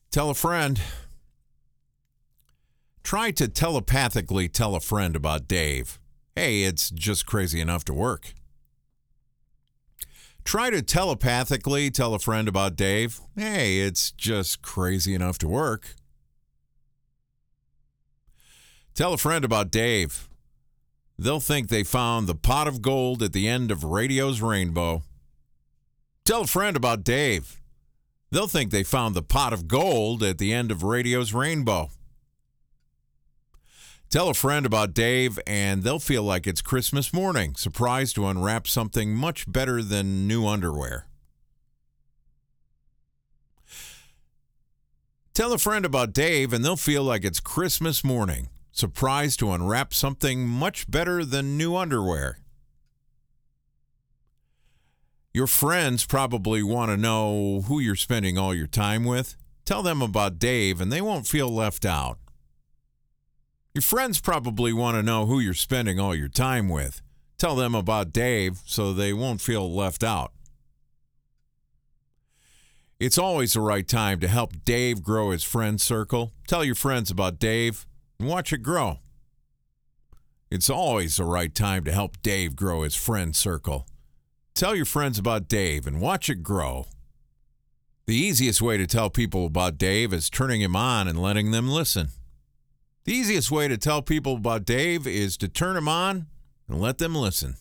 Tell a friend. Try to telepathically tell a friend about Dave. Hey, it's just crazy enough to work. Try to telepathically tell a friend about Dave. Hey, it's just crazy enough to work. Tell a friend about Dave. They'll think they found the pot of gold at the end of radio's rainbow. Tell a friend about Dave. They'll think they found the pot of gold at the end of radio's rainbow. Tell a friend about Dave, and they'll feel like it's Christmas morning, surprised to unwrap something much better than new underwear. Tell a friend about Dave, and they'll feel like it's Christmas morning, surprised to unwrap something much better than new underwear. Your friends probably want to know who you're spending all your time with. Tell them about Dave, and they won't feel left out. Your friends probably want to know who you're spending all your time with. Tell them about Dave so they won't feel left out. It's always the right time to help Dave grow his friend circle. Tell your friends about Dave and watch it grow. It's always the right time to help Dave grow his friend circle. Tell your friends about Dave and watch it grow. The easiest way to tell people about Dave is turning him on and letting them listen. The easiest way to tell people about Dave is to turn him on and let them listen.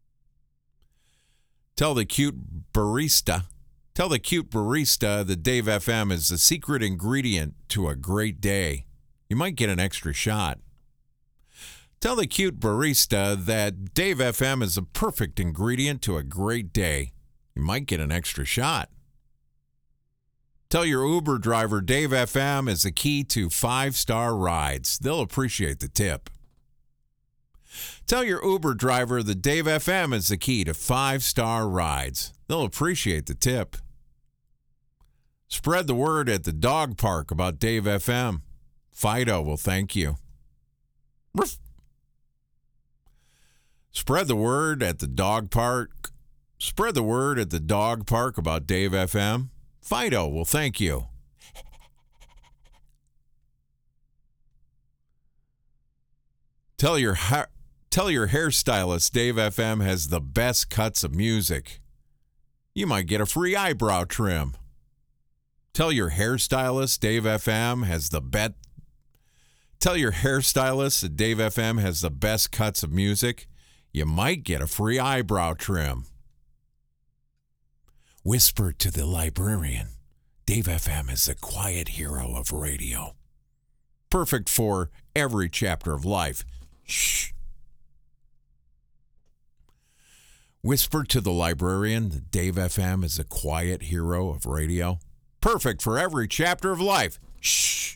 Tell the cute barista that Dave FM is the secret ingredient to a great day. You might get an extra shot. Tell the cute barista that Dave FM is the perfect ingredient to a great day. You might get an extra shot. Tell your Uber driver Dave FM is the key to 5-star rides. They'll appreciate the tip. Tell your Uber driver that Dave FM is the key to 5-star rides. They'll appreciate the tip. Spread the word at the dog park about Dave FM. Fido will thank you. Ruff. Spread the word at the dog park. Spread the word at the dog park about Dave FM. Fido will thank you. Tell your hairstylist Dave FM has the best cuts of music. You might get a free eyebrow trim. Tell your hairstylist Dave FM has the best. Tell your hairstylist that Dave FM has the best cuts of music. You might get a free eyebrow trim. Whisper to the librarian. Dave FM is the quiet hero of radio. Perfect for every chapter of life. Shh. Whisper to the librarian that Dave FM is the quiet hero of radio. Perfect for every chapter of life. Shh.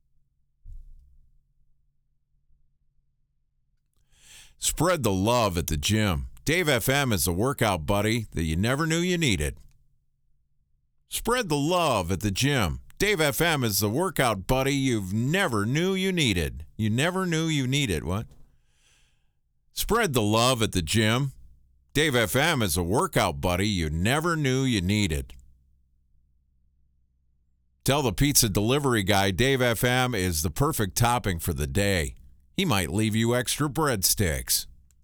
Spread the love at the gym. Dave FM is the workout buddy that you never knew you needed. Spread the love at the gym. Dave FM is the workout buddy you've never knew you needed. You never knew you needed. What? Spread the love at the gym. Dave FM is a workout buddy you never knew you needed. Tell the pizza delivery guy Dave FM is the perfect topping for the day. He might leave you extra breadsticks.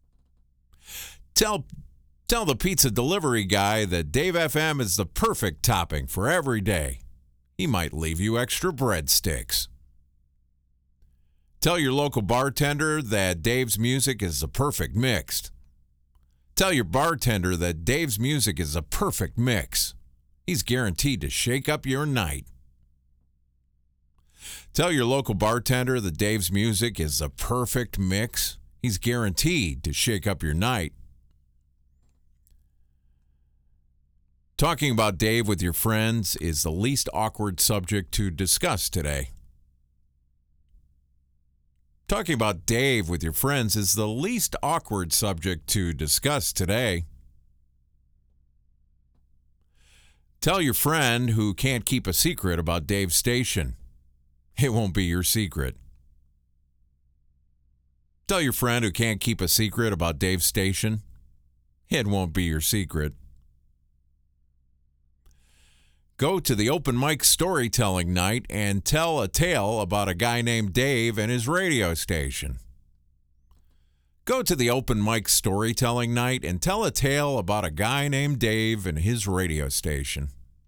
Tell the pizza delivery guy that Dave FM is the perfect topping for every day. He might leave you extra breadsticks. Tell your local bartender that Dave's music is the perfect mix. Tell your bartender that Dave's music is a perfect mix. He's guaranteed to shake up your night. Tell your local bartender that Dave's music is the perfect mix. He's guaranteed to shake up your night. Talking about Dave with your friends is the least awkward subject to discuss today. Talking about Dave with your friends is the least awkward subject to discuss today. Tell your friend who can't keep a secret about Dave's station. It won't be your secret. Tell your friend who can't keep a secret about Dave's station. It won't be your secret. Go to the open mic storytelling night and tell a tale about a guy named Dave and his radio station. Go to the open mic storytelling night and tell a tale about a guy named Dave and his radio station.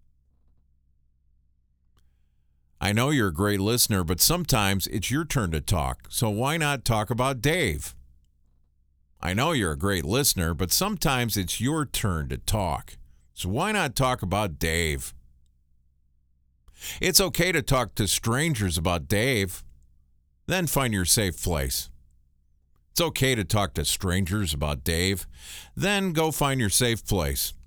I know you're a great listener, but sometimes it's your turn to talk, so why not talk about Dave? I know you're a great listener, but sometimes it's your turn to talk, so why not talk about Dave? It's okay to talk to strangers about Dave. Then find your safe place. It's okay to talk to strangers about Dave. Then go find your safe place.